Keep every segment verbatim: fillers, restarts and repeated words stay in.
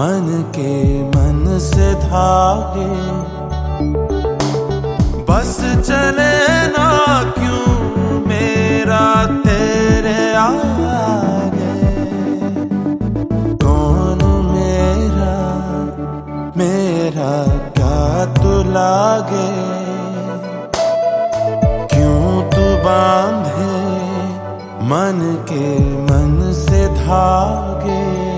मन के मन से धागे, बस चले ना क्यों मेरा तेरे आगे। कौन मेरा मेरा क्या तू लागे, क्यों तू बांधे मन के मन से धागे।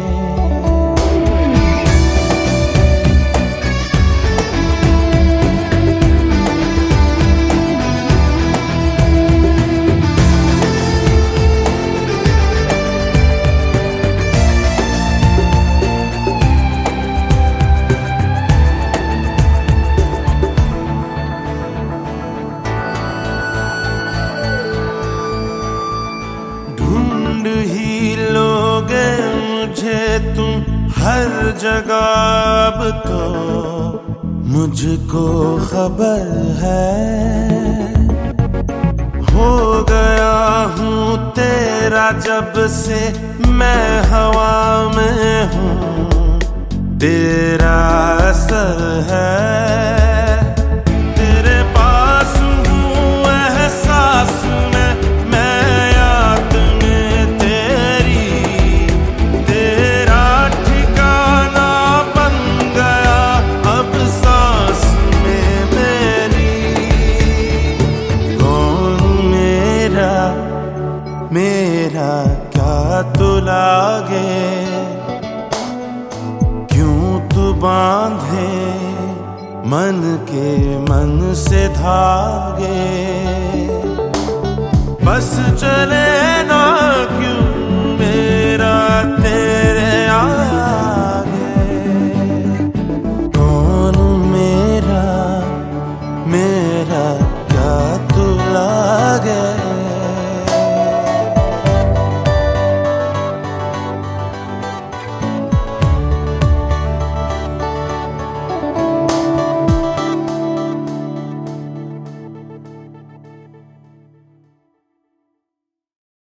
ढूंढ ही लोगे मुझे तुम हर जगह, अब तो मुझको खबर है। हो गया हूँ तेरा जब से मैं हवा में हूँ, तेरा असर है। तेरे पास हूँ एहसास में, मैं याद में तेरी, तेरा ठिकाना बन गया अब सांस में मेरी। कौन मेरा मेरा क्या तू लागे, क्यों तू बांधे मन के मन से धागे। बस चले